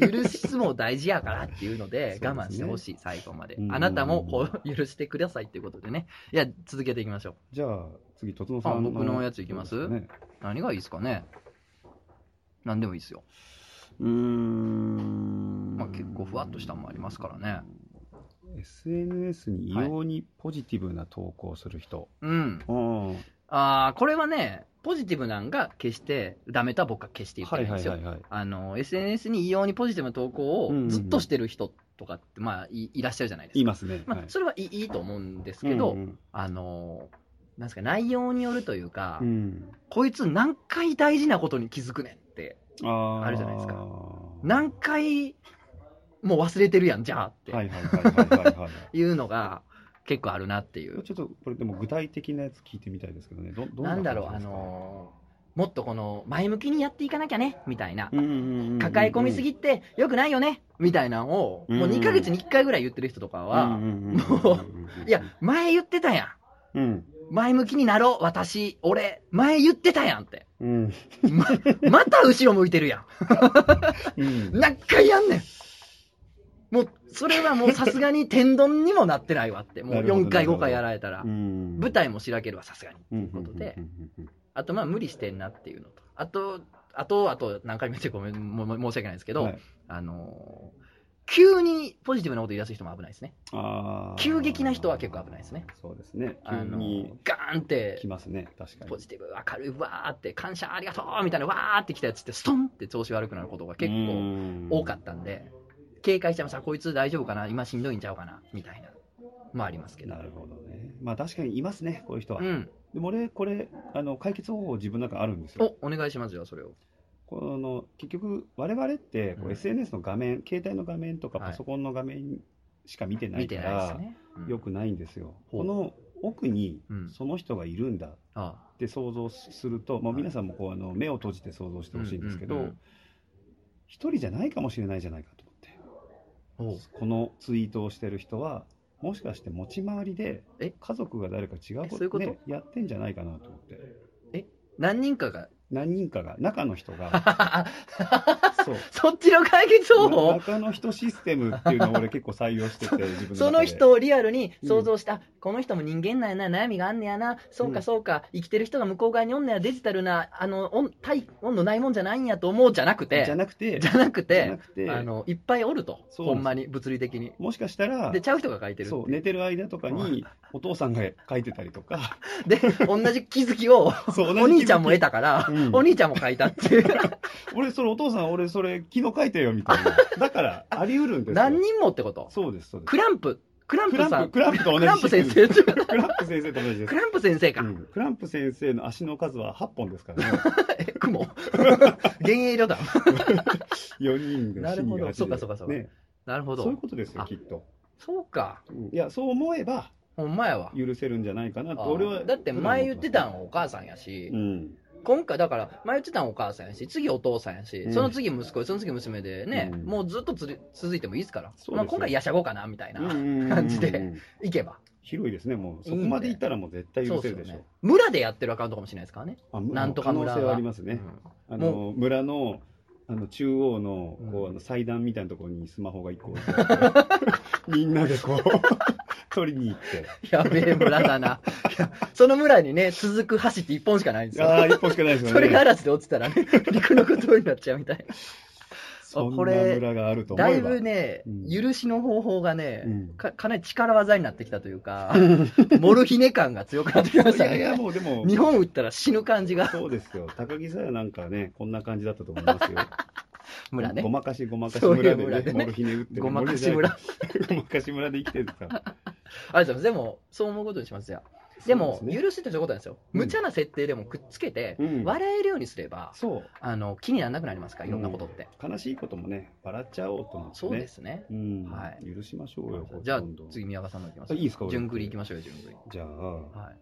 許すも大事やからっていうので、我慢してほしい、最後まで。あなたもこう許してくださいっていうことでね。いや、続けていきましょう。 じゃあ、次、とつのさんの。僕のやついきます、ね、何がいいですかね。何でもいいですよ。うーん。まあ結構ふわっとしたのもありますからね。 エスエヌエス に異様にポジティブな投稿する人。 はい、うん。うん、ああ、これはね、ポジティブなんが決してダメとは僕は決して言ってないんですよ。あの エスエヌエス に異様にポジティブな投稿をずっとしてる人とかって、まあ い, いらっしゃるじゃないですか。 いますね。 まあ、それはいい、いいと思うんですけど、うんうん、あのなんですか、内容によるというか、うん、こいつ何回大事なことに気づくねんってあるじゃないですか。何回もう忘れてるやんじゃあっていうのが結構あるなっていう。 ちょっとこれでも具体的なやつ聞いてみたいですけどね。どどんななんだろう、あのー、もっとこの前向きにやっていかなきゃねみたいな、抱え込みすぎってよくないよねみたいなのをもうにかげつにいっかいぐらい言ってる人とかはもういや前言ってたやん、うん、前向きになろう私俺前言ってたやんって、うん、ま, また後ろ向いてるやん、うん、何回やんねん。もうそれはもうさすがに天丼にもなってないわってもうよんかいごかいやられたら舞台もしらけるわさすがにということで、あとまあ無理してんなっていうのと、あとあとあと何回も言ってごめん申し訳ないですけど、はい、あのー、急にポジティブなこと言い出す人も危ないですね。あ急激な人は結構危ないですね。 そうですね。 急にガーンってきますね。確かに。 ポジティブ明るいわーって感謝ありがとうみたいなわーってきたやつってストンって調子悪くなることが結構多かったんで。警戒しちゃいます。こいつ大丈夫かな今しんどいんちゃうかなみたいなもありますけど。 なるほどね。まあ確かにいますね、こういう人は。うん、でも俺これあの解決方法自分の中あるんですよ。 おお願いしますよそれを。 この結局我々ってこう エスエヌエス の画面、うん、携帯の画面とかパソコンの画面しか見てないから、はいねうん、よくないんですよ。この奥にその人がいるんだって想像すると、うん、もう皆さんもこうあの目を閉じて想像してほしいんですけど、一人じゃないかもしれないじゃないかと。このツイートをしてる人はもしかして持ち回りで家族が誰か違うことで、ね、やってんじゃないかなと思って。 え何人かが何人かが中の人がそうそっちの解決方法中の人システムっていうのを俺結構採用してて自分の中でその人をリアルに想像した、うん、この人も人間なんやな悩みがあんねやなそうかそうか、うん、生きてる人が向こう側におんねやデジタルなあの温温度ないもんじゃないんやと思うじゃなくてじゃなくてじゃなくてあのいっぱいおるとほんまに物理的にもしかしたらでちゃう人が書いてるそう寝てる間とかにお父さんが書いてたりとかで同じ気づきをお兄ちゃんも得たから、うん、お兄ちゃんも書いたっていう俺それお父さん俺それ昨日書いてよみたいなだからあり得るんですよ。 何人もってこと。 そうですそうです。 クランプクランプさんクランプと同じ。 クランプ先生クランプ先生と同じです。 クランプ先生か、 うん、クランプ先生の足の数ははっぽんですからね。 え雲幻影旅団よにんでなるほどそうかそうかそうか、ね、なるほどそういうことですよきっと。 そうか、 うん、いやそう思えばほんまやわ許せるんじゃないかなと俺は。 だって前言ってたのお母さんやし、うん今回だから前言ってたのお母さんやし、次お父さんやし、 うんその次息子、その次娘でね、 うんもうずっとつり続いてもいいですから、 そうですよまあ、今回やしゃごかなみたいなうんうんうんうん感じでいけば。 広いですね、もうそこまでいったらもう絶対許せるでしょ。 そうですよね。村でやってるアカウントかもしれないですからね。 あなんとか村が可能性はありますね。 うんあの村のあの中央のこう、 うんあの祭壇みたいなところにスマホが一個置いてあってみんなでこう取りに行ってやべえ村だな。いやその村にね、続く橋って一本しかないんですよ。 ああ一本しかないですよね。 それが嵐で落ちたらね、陸のことになっちゃうみたいな。 そんな村があると思だいえばぶね、 うん許しの方法がね、 うんか、かなり力技になってきたというか、モルヒネ感が強くなってきましたね。 いやいやもうでも日本打ったら死ぬ感じが。 そうですよ。高木さんやなんかねこんな感じだったと思いますよ。 村ねご。まかしごまかしそういう村でね村でねモルヒネ打ってねごまかし村。 ごまかし村で生きてるんですか。 ありがとうございます。でも、そう思うことにしますよ。でも、 そうですね許しってそういうことなんですよ。 うん無茶な設定でもくっつけて、 うん笑えるようにすれば、 そうあの気にならなくなりますから、いろんなことって。 悲しいこともね笑っちゃおうと思ってね。 そうですね。 うんはい許しましょうよ。 じゃあどんどん、 次、宮川さんのいきます。 あいいですか俺順繰りいきましょうよ、順繰り。 じゃあ、 はい。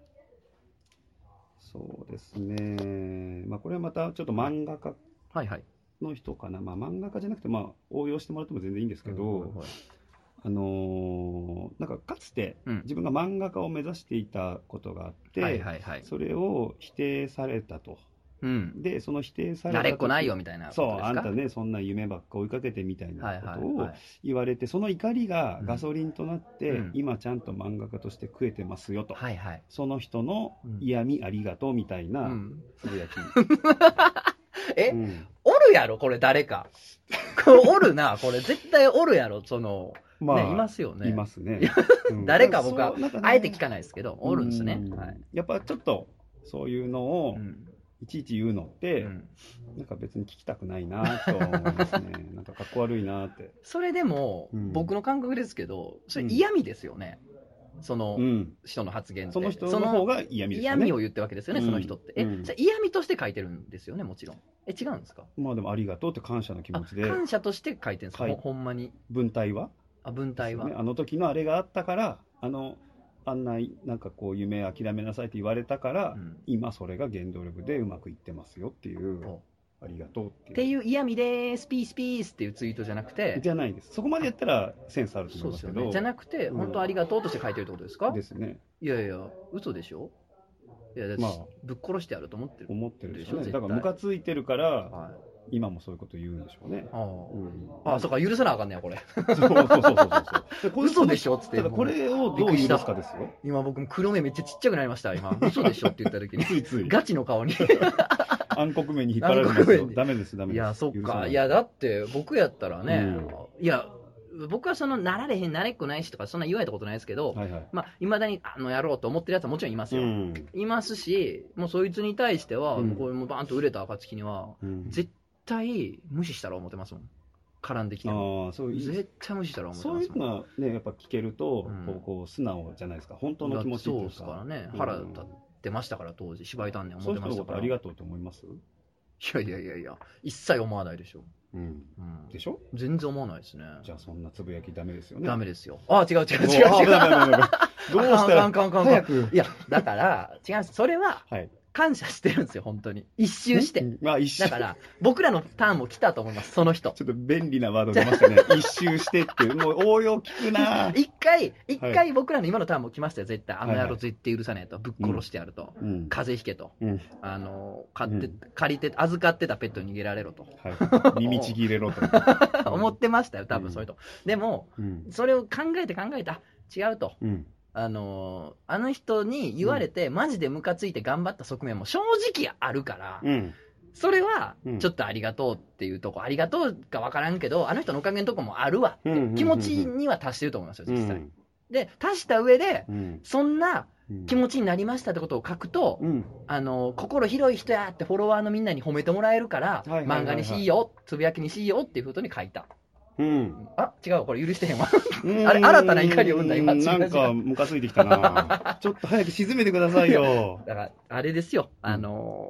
そうですね、まあ、これはまたちょっと漫画家はいはい。 の人かな、まあ、漫画家じゃなくて、まあ、応用してもらっても全然いいんですけど、 うんはいはいあのーなんかかつてうん自分が漫画家を目指していたことがあって、 はいはいはい。 それを否定されたと。 うん。 で、その否定された慣れっこないよみたいなことそう、 ですか。 あんたね、そんな夢ばっか追いかけてみたいはいなことをはいはい。 言われて、その怒りがガソリンとなって、 うん今ちゃんと漫画家として食えてますよと。 はいはい。 その人の嫌味ありがとうみたいなうんつぶやき。 え、 うんおるやろこれ誰か。これおるな、これ絶対おるやろ、その、 まあ、 ね、いますよね。 いますね。うん誰か僕はそうなんかねあえて聞かないですけど、おるんですねう。 はい。 やっぱちょっとそういうのをうんいちいち言うのって、 うんなんか別に聞きたくないなと思いますね。なんかかっこ悪いなって。 それでも、 うん僕の感覚ですけど、それ嫌味ですよね。そのうん。 人の発言って。 その人の方が嫌味ですよね。 嫌味を言ってるわけですよね、 うんその人って。え、 うんそれ嫌味として書いてるんですよね、もちろん。え、違うんですか？ まあでもありがとうって感謝の気持ちで、 あ感謝として書いてるんですか、 はいほほんまに。 文体は、 あ、文体は。 ね、あの時のあれがあったから、あの、あんな、なんかこう、夢諦めなさいって言われたから、 うん今それが原動力でうまくいってますよっていう、 おありがとうっていう。 っていう嫌味でーす、ピースピースっていうツイートじゃなくて、 じゃないです。そこまでやったらセンスあると思いますけど。 そうですよね。じゃなくて、 うん本当ありがとうとして書いてるってことですか？ ですね。 いやいや、嘘でしょ？いや、だってまあぶっ殺してやると思ってる。 思ってるでしょうね。 でしょだからムカついてるから、 はい。 今もそういうこと言うんでしょうね。 あうんあ、あ、そうか、許さなあかんねや、これ。 そうそうそうそうそう。これ嘘でしょっつってただこれをどう許すかですよ。 今僕、黒目めっちゃちっちゃくなりました、今。嘘でしょって言った時に。 ついつい。 ガチの顔に。 暗黒面に引っ張られてますよ。 暗黒面にダメです、ダメです。 いや、そっか。 許さないや、だって、僕やったらね、 ういや、僕はその、なられへん、なれっこないしとか、そんな言われたことないですけど、 はいはい。 まあ、いまだに、あの、やろうと思ってるやつはもちろんいますよ。 うん。 いますし、もうそいつに対しては、 うんもうこれもうバーンと売れた暁には、 うん絶対無視したら思ってますもん。絡んできても。 ああ、そういう、 絶対無視したら思ってそうますもん。 いうのはね、やっぱ聞けると、 うんこう、こう素直じゃないですか。本当の気持ちってそういうですからね。 うん腹立ってましたから、当時。芝居鍛錬思そういう人のことってましたから。 ありがとうと思いますいやいやいやいや、一切思わないでしょ。 うん。 うんでしょ全然思わないですね。 じゃあそんなつぶやきダメですよね。 ダメですよ。あ、違う違う違うもう違う。 あ危ない危ない危ない危ないどうしたらあかんあかんあかんあかん早く。 いや、だから、違うんです。それははい。 感謝してるんですよ、本当に。一周して。 うんまあ一周だから、僕らのターンも来たと思います、その人。 ちょっと便利なワード出ましたね。一周してっていう、もう応用聞くな一回、一は回僕らの今のターンも来ましたよ、絶対。あのはいはい野郎絶対許さねえと。ぶっ殺してやると。 うん。 風邪ひけと。 うん。 あの、買って、 うん借りて、預かってたペットに逃げられろと。 はい。耳ちぎ入れろと。 思ってましたよ、多分そういう人。でも、 うん。 それを考えて考えて、あ違うと。 うん。 あのーあの人に言われて、マジでムカついて頑張った側面も正直あるから、 うん。 それはうんちょっとありがとうっていうとこ、ありがとうかわからんけど、あの人のおかげのとこもあるわって、 うん気持ちには達してると思いますよ、実際。 うんで、達した上で、 うん。 そんなうん気持ちになりましたってことを書くと、 うん。 あのー心広い人やってフォロワーのみんなに褒めてもらえるから、 はいはいはいはい漫画にしいよ、つぶやきにしいよっていうふうに書いた。 うん。 あ、違う、これ許してへんわ。 うんあれ新たな怒りを生んだ今うんなんか、ムカついてきたなちょっと早く沈めてくださいよ。 だから、あれですよ、あのー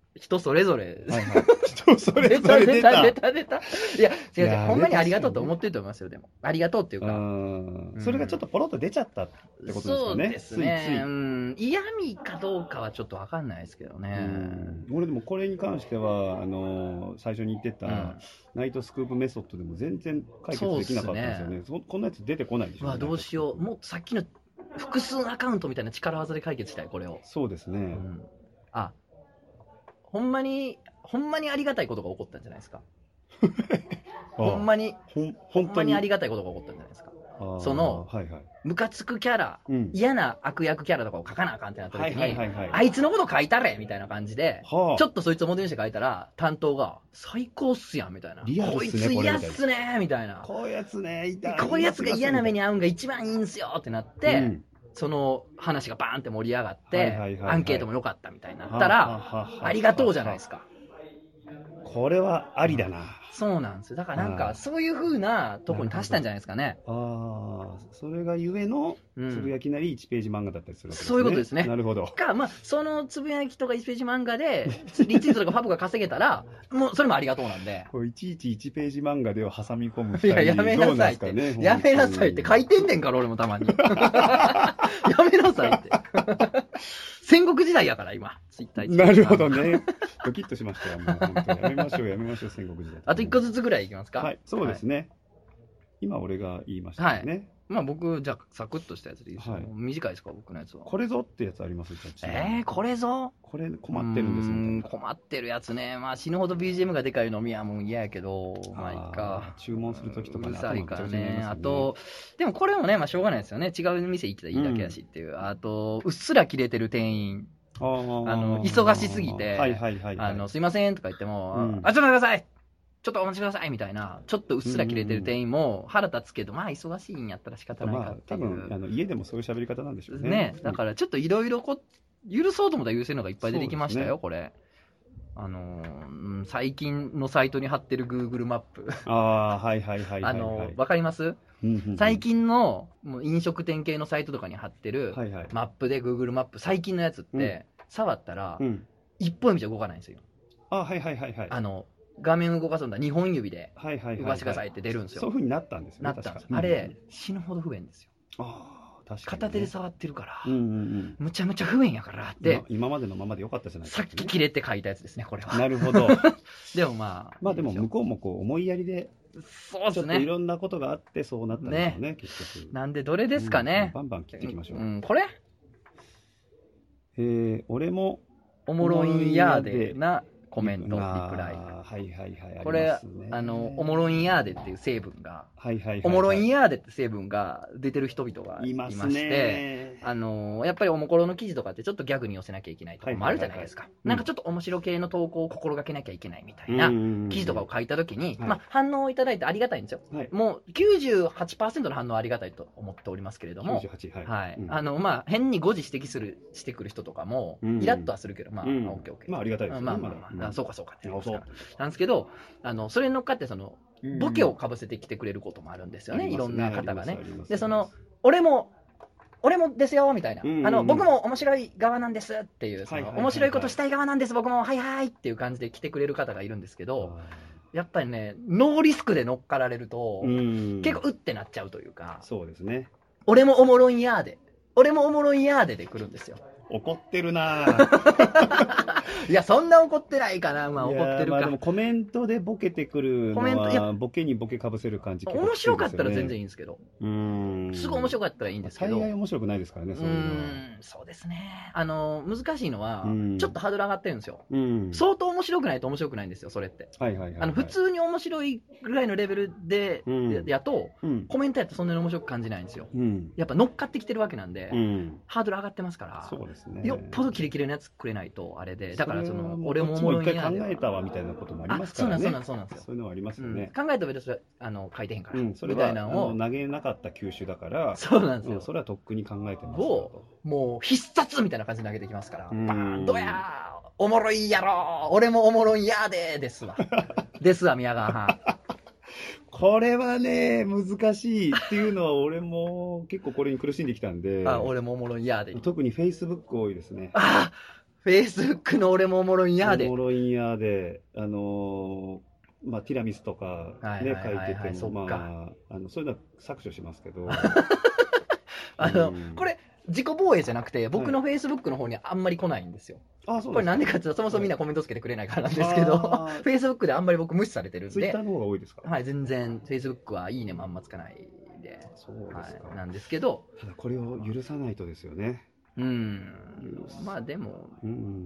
人それぞれ。 はいはい、人それぞれ出た。 出た、出た、出た。いや、違う違う、ほんまにありがとうと思ってると思いますよ、でも。ありがとうっていうか。 うんそれがちょっとポロッと出ちゃったってことですかね。 そうですね。 ついついうん。嫌味かどうかはちょっとわかんないですけどね。 うん俺でもこれに関しては、あの最初に言ってた、うん、ナイトスクープメソッドでも全然解決できなかったんですよね。そ、ね、こんなやつ出てこないでしょうね。 うわ、どうしよう。もうさっきの複数アカウントみたいな力技で解決したい、これを。 そうですね。うん、 あ、ほんまに、ほんまにありがたいことが起こったんじゃないですか。ほんまに、ほんまにありがたいことが起こったんじゃないですか。その、はいはい、ムカつくキャラ、うん、嫌な悪役キャラとかを書かなあかんってなった時に、はいはいはいはい、あいつのこと書いたれみたいな感じで、はあ、ちょっとそいつをモデルにして書いたら、担当が、最高っすやんみたいな。リアルっすね、こいつ嫌っすねみたいな。 こういうやつね、いたこういうやつが嫌な目に遭うんが一番いいんすよってなって、うん、その話がバーンって盛り上がって、はいはいはいはい、アンケートも良かったみたいになったら、はあはあはあ、ありがとうじゃないですか。 これはありだな、うん、 そうなんですよ。だからなんかそういう風なとこに達したんじゃないですかね。 ああ、それがゆえのつぶやきなりいちページ漫画だったりするわけですね。 そういうことですね。 なるほど。 か、まあ、そのつぶやきとかいちページ漫画でリツイートとかファブが稼げたら、もうそれもありがとうなんで。 これいちいちいちページ漫画でを挟み込むいや、やめなさいって。ね、やめなさいって書いてんねんから、俺もたまに。やめなさいって。戦国時代やから、今。ツイッターなるほどね。ドキッとしましたよ。もう本当やめましょう、やめましょう、戦国時代。 あといっこずつぐらいいきますか。 はい、そうですね。はい、今、俺が言いましたね。はい、 まあ僕、じゃあ、サクッとしたやつでいいですか、はい、短いですか、僕のやつは。 これぞってやつありますえー、これぞこれ困ってるんですもん。困ってるやつね。まあ死ぬほど ビージーエム がでかい飲みはもう嫌やけど、まあいいか。 注文するときとかね、うるさいからね。あと、でもこれもね、まあしょうがないですよね。違う店行ったらいいだけやしっていう。うん、あと、うっすら切れてる店員。あの、忙しすぎて、あの、すいませんとか言っても、うん、あ、ちょっと待ってくださいちょっとお待ちくださいみたいな、ちょっとうっすら切れてる店員も腹立つけど、まあ忙しいんやったら仕方ないかっていう。まあ、多分あの家でもそういう喋り方なんでしょうね。 ね、だからちょっといろいろこ許そうと思ったら許せるのがいっぱい出てきましたよ、ね、これ。あのー、最近のサイトに貼ってる Google マップ。 ああ、はいはいはいはい、はい。 あのー、わかります最近のもう飲食店系のサイトとかに貼ってるマップで Google マップ、最近のやつって、うん、触ったら、うん、一本指じゃ動かないんですよ。 あ、はいはいはいはい。 あの画面を動かすんだにほん指で動かしてくださいって出るんですよ。 そういう風になったんですよね。 なったんです。あれ、うん、死ぬほど不便ですよ。 ああ、確かに、ね。 片手で触ってるから、うんうんうん、むちゃむちゃ不便やからって。 今までのままでよかったじゃないですか、 ね。さっき切れって書いたやつですね、これは。 なるほど。 でもまあ。 まあでも向こうもこう思いやりで。 そうですね。ちょっといろんなことがあってそうなったんですよね、ね結局。 なんでどれですかね。 うん、バンバン切っていきましょう。 うん、これえー、俺もおもろいんやでな。コメント、リプライ。 はいはいはい。 これ、あの、おもろいんやーでっていう成分が、はいはいはいはい、おもろいんやーでって成分が出てる人々がいまして、あの、やっぱりおもころの記事とかってちょっとギャグに寄せなきゃいけないとかもあるじゃないですか。はいはいはいはい、なんかちょっと面白系の投稿を心がけなきゃいけないみたいな記事とかを書いたときに、まあ反応をいただいてありがたいんですよ。はい、もうきゅうじゅうはちパーセントの反応はありがたいと思っておりますけれども、 きゅうじゅうはち、 はい。はいうん、あの、まあ変に誤字指摘する、してくる人とかも、イラッとはするけど、まあ、うん、オッケーオッケー。 まあありがたいですね。 まあまあまあ、うん、そうかそうかって。なんですけど、あのそれに乗っかってそのボケをかぶせてきてくれることもあるんですよね、いろんな方がね。で、その俺も俺もですよみたいな、あの僕も面白い側なんですっていう、その面白いことしたい側なんです、僕もはいはいっていう感じで来てくれる方がいるんですけど、やっぱりね、ノーリスクで乗っかられると結構うってなっちゃうというか、 そうですね。 俺もおもろいんやーで、俺もおもろいんやーでで来るんですよ。 怒ってるなぁ。 いや、そんな怒ってないかな。まあ怒ってるか。まあでもコメントでボケてくるのは、ボケにボケかぶせる感じ、 ね、面白かったら全然いいんですけど。うん。すごい面白かったらいいんですけど。 大概面白くないですからね、そういうのは。うん、 そうですね。あの、難しいのは、ちょっとハードル上がってるんですよ。うん。相当面白くないと面白くないんですよ、それって。はいはいはい、はい。あの、普通に面白いぐらいのレベルで、うん、やと、うん、コメントやとそんなに面白く感じないんですよ。うん。やっぱ乗っかってきてるわけなんで、うん、ハードル上がってますから。 そうですね。 よっぽどキレキレのやつくれないとあれで、だからその俺ももう一回考えたわみたいなこともありますからね。 そうなんそうなんそうなんですよ。 そういうのはありますよね。 考えた上でそれあの書いてへんから、 うん、それはみたいなのを投げなかった球種だから、 そうなんですよ。 それはとっくに考えてますよ。もう必殺みたいな感じで投げてきますから、バーンどやーおもろいやろ俺もおもろいやでですわですわ宮川はん。 これはね、難しいっていうのは、俺も結構これに苦しんできたんで、 あ俺もおもろいやで。 特にフェイスブック多いですね。 あフェイスブックの俺もおもろいんやで。 おもろいんやで、あのー、まあ、ティラミスとかね、書いてても、まあ、あの、そういうのは削除しますけど。 あの、うん、これ、自己防衛じゃなくて、僕のフェイスブックの方にあんまり来ないんですよ。はい、あ、そうですか。これなんでかっていうと、そもそもみんなコメントつけてくれないからなんですけど、フェイスブックであんまり僕無視されてるんで。 ツイッターの方が多いですか？ はい、全然、フェイスブックはいいねもあんまつかないんで。 そうですか。 はい、なんですけど。 ただこれを許さないとですよね。 うん。まあでも、うん、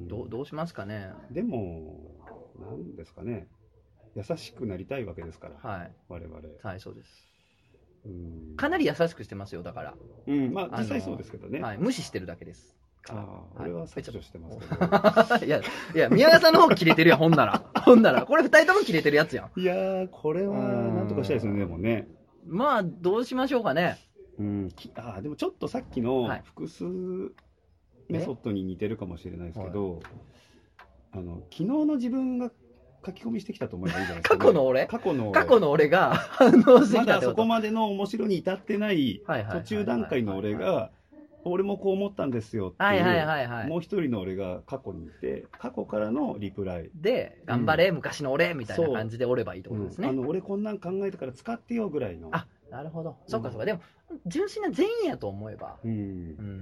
どう、どうしますかね。 でも、なんですかね。優しくなりたいわけですから。はい。我々。 はい、そうです。かなり優しくしてますよ、だから。 うん、まあ実際そうですけどね。 はい、無視してるだけです。 ああ、俺は削除してますけど。 いや、いや、宮川さんの方切れてるやん、ほんなら。ほんなら。これ二人とも切れてるやつやん。 いやー、これはなんとかしたいですね、でもね。 まあ、どうしましょうかね。 うん、ああ、でもちょっとさっきの複数メソッドに似てるかもしれないですけど、あの、昨日の自分が書き込みしてきたと思えばいいじゃないですか、ね。 過去の俺過去の俺。過去の俺が反応してきたってこと。 まだそこまでの面白に至ってない途中段階の俺が、俺もこう思ったんですよっていう、もう一人の俺が過去にいて、過去からのリプライ。 で、頑張れ、うん、昔の俺みたいな感じでおればいいってことですね。 うん、あの俺こんなん考えたから使ってよぐらいの。 あ、なるほど。そっかそっか。でも、純真な善意やと思えば。 うん。うん、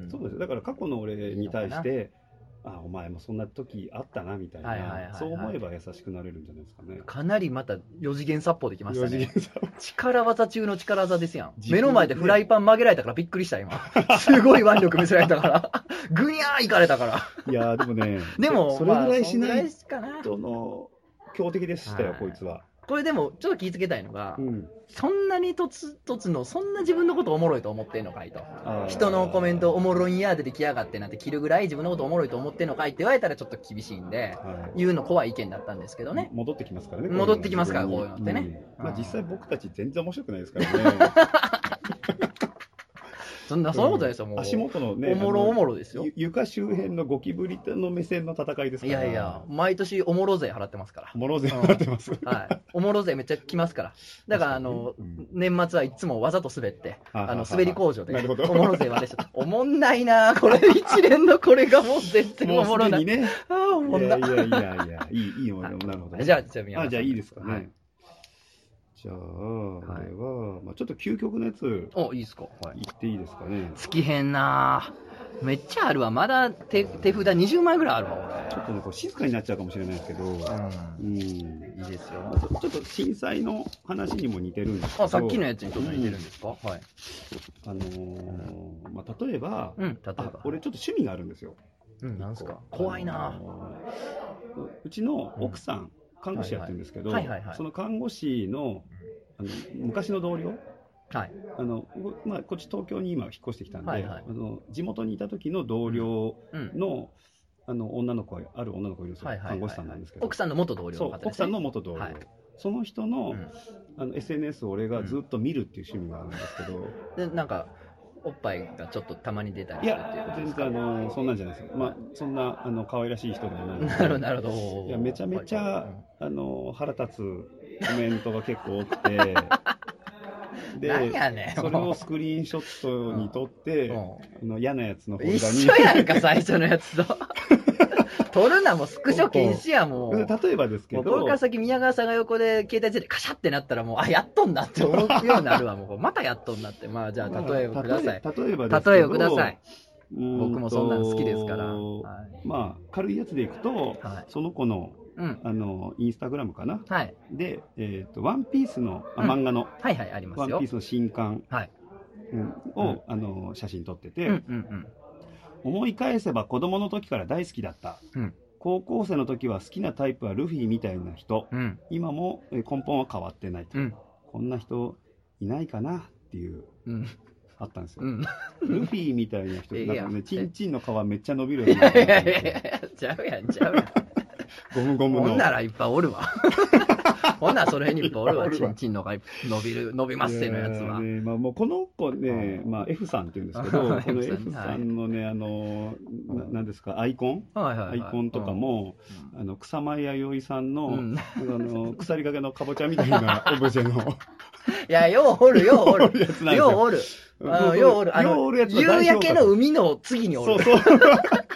そうです。だから過去の俺に対して、あ、お前もそんな時あったなみたいな、そう思えば優しくなれるんじゃないですかね。 かなりまたよ次元殺法できましたね。力技中の力技ですやん。目の前でフライパン曲げられたからびっくりした今。すごい腕力見せられたからグニャーいかれたから。 いやでもね、 でもそれぐらいしないとの強敵でしたよこいつは。 これでもちょっと気ぃつけたいのが、うん、そんなにとつとつのそんな自分のことおもろいと思ってんのかいと、人のコメントおもろいんやでできやがってなんて切るぐらい自分のことおもろいと思ってんのかいって言われたらちょっと厳しいんで、はい、言うの怖い意見だったんですけどね。 戻ってきますからね。 戻ってきますからこういうのってね、 うん、まあ実際僕たち全然面白くないですからねそんな、そんなことないですよ、もう。 足元のね、 おもろおもろですよ。 床周辺のゴキブリの目線の戦いですから。 いやいや、毎年おもろ税払ってますから。 おもろ税払ってます。 はい。おもろ税めっちゃ来ますから。だから、あの、年末はいつもわざと滑って、あの、滑り工場で、おもろ税割れしちゃった。おもんないなこれ、一連のこれがもう全然おもろない。 ね。 ああ、おもんない。 いやいやいやいや、いい、いいよ、なるほど。 じゃあ、じゃあ、宮川さん。あ、じゃあいいですかね。じゃあ、あれは、まあちょっと究極のやつ、 お、いいですか。 言っていいですかね。 つきへんなめっちゃあるわ。まだ手手札にじゅうまいぐらいあるわ、 俺。ちょっとね、こう静かになっちゃうかもしれないですけど、うん。 うん、いいですよ。 ちょっと震災の話にも似てるんですけど。 あ、さっきのやつにちょっと似てるんですか、うん、はい。 あのー、まあ例えば、 うん、例えば。 俺ちょっと趣味があるんですよ。 うん、なんすか。怖いな、あのー、うちの奥さん、うん、看護師やってるんですけど、その看護師の、あの昔の同僚、 はい、 あのまあ、こっち東京に今引っ越してきたんで、はいはい、あの地元にいた時の同僚の、うん、あの女の子がある女の子がいるんですよ、はいはいはいはい、看護師さんなんですけど、 奥さんの元同僚の方ですね。 そう、奥さんの元同僚、はい、その人の、うん、あの エスエヌエス を俺がずっと見るっていう趣味があるんですけど、 うん、でなんかおっぱいがちょっとたまに出たりするっていう。いや、 全然あのそんなんじゃないですよ。まあそんなあの可愛らしい人ではないので。 なるほどなるほど。 いやめちゃめちゃ、うん、あの腹立つコメントが結構多くて。で、 やねんそれをスクリーンショットに撮って、うん、あの嫌なやつのフォルダに。 一緒やんか最初のやつと。撮るなもスクショ禁止やもう。 例えばですけど。 これから先宮川さんが横で携帯でカシャってなったらもうあやっとんなって思うようになるわもうまたやっとんなって。まあじゃあ例えばください。 例えばですけど。 例えをください。僕もそんなの好きですから。 はい、まあ軽いやつでいくと、はい、その子の、うん、あのインスタグラムかな。はい、で、えっとワンピースの、うん、漫画の、 はいはいありますよ。 ワンピースの新刊、はい、うん、を、うん、あの写真撮ってて。うんうんうん思い返せば子供の時から大好きだった、うん、高校生の時は好きなタイプはルフィみたいな人、うん、今も根本は変わってないと、うん、こんな人いないかなっていう、うん、あったんですよ、うん、ルフィみたいな人なんかねチンチンの皮めっちゃ伸びるようないやいやいやちゃうやんちゃうやんゴムゴムのほんならいっぱいおるわほんならそれにいっぱいおるわチンチンのが伸びる伸びますってのやつは、 ねまあ、もうこの子ね、まあ、F さんって言うんですけどこの F さんのねあの何ですかアイコン、はいはいはい、アイコンとかも、うん、あの草間彌生さんの、うん、あの腐りかけのかぼちゃみたいなオブジェのいやようおるようおるようおるようおるあの夕焼けの海の次におるそうそう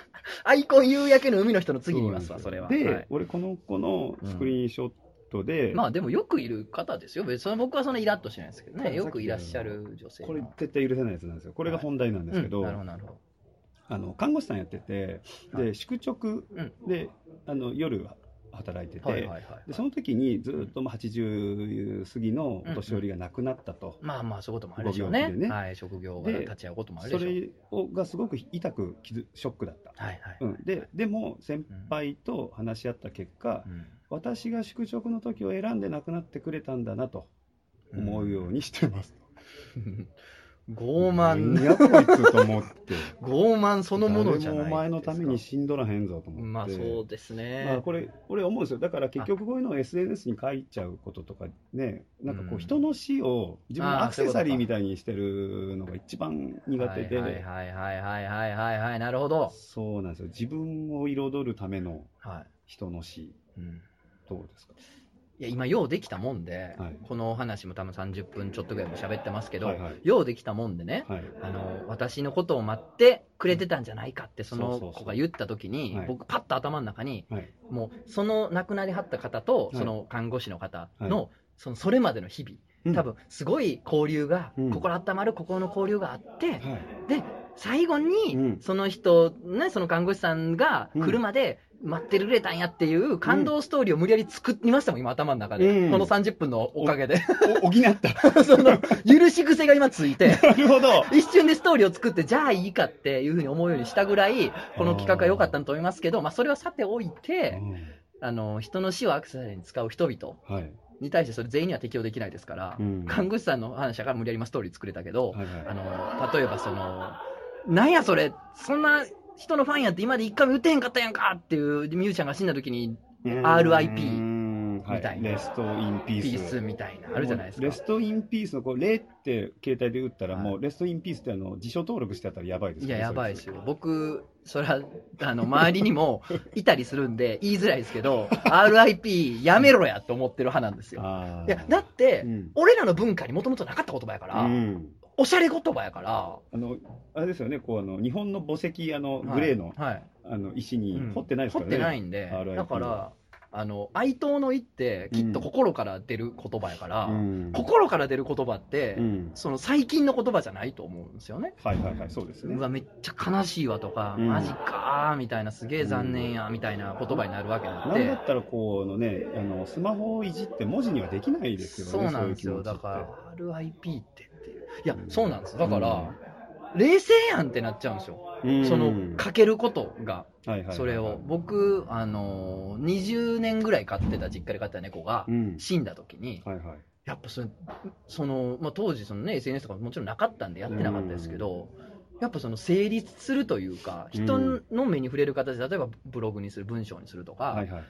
アイコン夕焼けの海の人の次にいますわ、それは。 で、 はい、 俺この子のスクリーンショットで、 うん、まあでもよくいる方ですよ。別に僕はそんなイラッとしないですけどね。よくいらっしゃる女性。 これ絶対許せないやつなんですよ。これが本題なんですけど、 はいうん、なるほどなるほど。 あの看護師さんやってて、で宿直で、うん、あの夜働いてて、はいはいはいはい、でその時にずっとはちじゅう過ぎのお年寄りが亡くなったと、 うんうん、まあまあそういうこともあるでしょうね、ね、はい、職業が立ち会うこともあるでしょう。 それをがすごく痛くショックだった、 はいはい、 うん、で, でも先輩と話し合った結果、うん、私が宿直の時を選んで亡くなってくれたんだなと思うようにしてますと、うん傲慢何やこいつと思って傲慢そのものじゃないですか。 誰もお前のために死んどらへんぞと思って。 まあそうですね、 まあ、これ俺思うんですよ。だから結局こういうのを エスエヌエス に書いちゃうこととかね、なんかこう人の死を自分のアクセサリーみたいにしてるのが一番苦手で、 はいはいはいはいはいはいはい、なるほど。 そうなんですよ。自分を彩るための人の死、はい、うん、どうですか。 いや今ようできたもんで、はい、この話も多分さんじゅっぷんちょっとぐらいも喋ってますけど、はいはい、ようできたもんでね、はい、あの私のことを待ってくれてたんじゃないかってその子が言った時に、はい、僕パッと頭の中に、はい、もうその亡くなりはった方とその看護師の方の、はい、そのそれまでの日々、多分すごい交流が、うん、心温まる心の交流があって、はい、で最後に、うん、その人、ね、その看護師さんが来るまで待ってくれたんやっていう感動ストーリーを無理やり作りましたもん、今頭の中で、うん、このさんじゅっぷんのおかげで補ったその許し癖が今ついてなるほど一瞬でストーリーを作ってじゃあいいかっていうふうに思うようにしたぐらいこの企画が良かったと思いますけど、まあ、それはさておいて、あの人の死をアクセサリーに使う人々、はいに対してそれ全員には適用できないですから、うん、看護師さんの話だから無理やり今ストーリー作れたけど、はいはい、あの例えばそのなんやそれそんな人のファンやって今まで一回も言ってへんかったやんかっていうミュージシャンが死んだ時に アールアイピー みたいな、はい、 レストインピースピースみたいなあるじゃないですか。 レストインピースのこうレって携帯で打ったら、はい、もうレストインピースってあの辞書登録してあったらやばいですね。 いややばいですよ。僕それはあの周りにもいたりするんで言いづらいですけどアールアイピー やめろやと思ってる派なんですよ。いやだって、うん、俺らの文化にもともとなかった言葉やから、うん、おしゃれ言葉やからあのあれですよね、こうあの日本の墓石あのグレーの、はいはい、あの石に彫ってないですからね、 うん、彫ってないんで、だからあの哀悼の意ってきっと心から出る言葉やから、うん、心から出る言葉って、うん、その最近の言葉じゃないと思うんですよね。 はいはいはい、そうですね。 うわめっちゃ悲しいわとか、うん、マジかーみたいな、すげえ残念やみたいな言葉になるわけなんで、 なんだったらこうのね、あのスマホをいじって文字にはできないですよね。 そうなんですよ。だから アールアイピー ってっていう、いや、うん、そうなんです。だから、うん、冷静やんってなっちゃうんですよ。そのかけることが、それを僕あのにじゅうねんぐらい飼ってた実家で飼ってた猫が死んだ時に、うんはいはい、やっぱそれその、まあ、当時その、ね、エスエヌエス とかもちろんなかったんでやってなかったですけど、うん、やっぱその成立するというか人の目に触れる形で例えばブログにする文章にするとか、はいはい、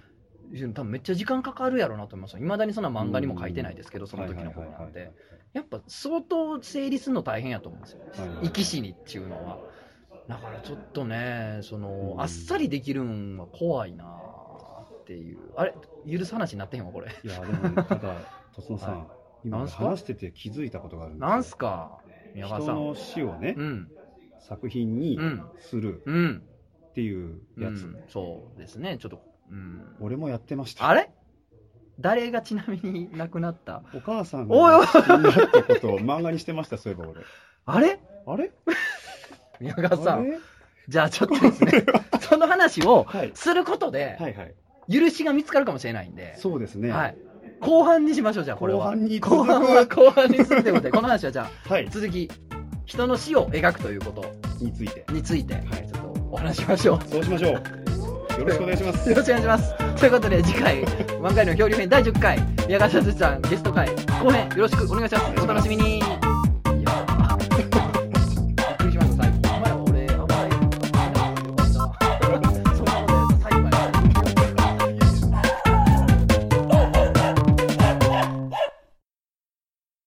多分めっちゃ時間かかるやろうなと思います。いまだにそんな漫画にも書いてないですけど、うん、その時の頃なんでやっぱ相当成立するの大変やと思うんですよ、はいはいはい、生き死にっていうのは。だからちょっとね、その、うん、あっさりできるんは怖いなっていう。あれ許す話になってへんわこれ。 いやでも、ね、ただとつのさん、はい、今話してて気づいたことがあるんですよ。 なんすか宮川さん。 人の死をね、うん、作品にするっていうやつ、うんうん、 そうですね。ちょっと、 うん、俺もやってました。 あれ誰がちなみに亡くなった？ お母さんが亡くなったことを漫画にしてました。そういえば俺。 あれあれ宮川さん、じゃあちょっとですねその話をすることで、はいはいはい、許しが見つかるかもしれないんで、 そうですね、 はい、後半にしましょう。じゃあこれは後半に後半は後半にするということでこの話はじゃあ、はい、続き人の死を描くということについてについて、はい、ちょっとお話しましょう。 そうしましょう。よろしくお願いします。 よろしくお願いします。ということで次回漫画の漂流編だいじゅっかい宮川さんゲスト会後編よろしくお願いします。お楽しみに。